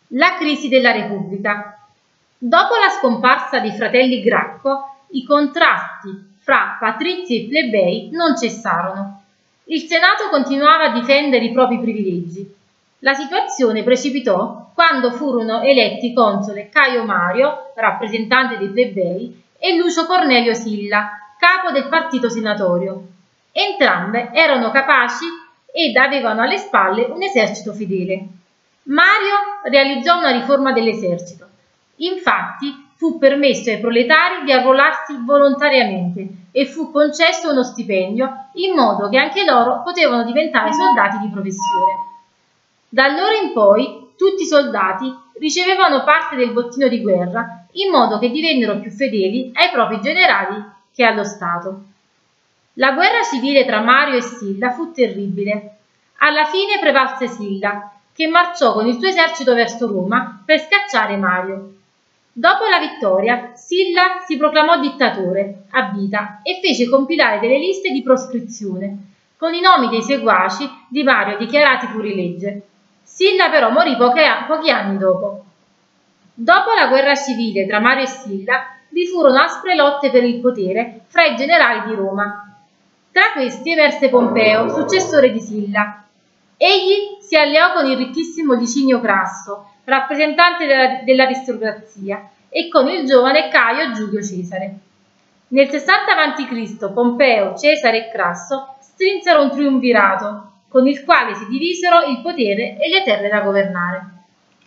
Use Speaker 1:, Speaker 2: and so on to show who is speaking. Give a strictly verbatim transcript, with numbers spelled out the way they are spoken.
Speaker 1: La crisi della Repubblica. Dopo la scomparsa dei fratelli Gracco, i contrasti fra patrizi e plebei non cessarono. Il Senato continuava a difendere i propri privilegi. La situazione precipitò quando furono eletti console Caio Mario, rappresentante dei plebei, e Lucio Cornelio Silla, capo del partito senatorio. Entrambe erano capaci ed avevano alle spalle un esercito fedele. Mario realizzò una riforma dell'esercito. Infatti fu permesso ai proletari di arruolarsi volontariamente e fu concesso uno stipendio in modo che anche loro potevano diventare soldati di professione. Da allora in poi tutti i soldati ricevevano parte del bottino di guerra in modo che divennero più fedeli ai propri generali che allo Stato. La guerra civile tra Mario e Silla fu terribile. Alla fine prevalse Silla, che marciò con il suo esercito verso Roma per scacciare Mario. Dopo la vittoria, Silla si proclamò dittatore a vita e fece compilare delle liste di proscrizione, con i nomi dei seguaci di Mario dichiarati fuorilegge. Silla però morì pochi anni dopo. Dopo la guerra civile tra Mario e Silla, vi furono aspre lotte per il potere fra i generali di Roma. Tra questi emerse Pompeo, successore di Silla. Egli si alleò con il ricchissimo Licinio Crasso, rappresentante dell'aristocrazia, e con il giovane Caio Giulio Cesare. Nel sessanta avanti Cristo Pompeo, Cesare e Crasso strinsero un triumvirato, con il quale si divisero il potere e le terre da governare.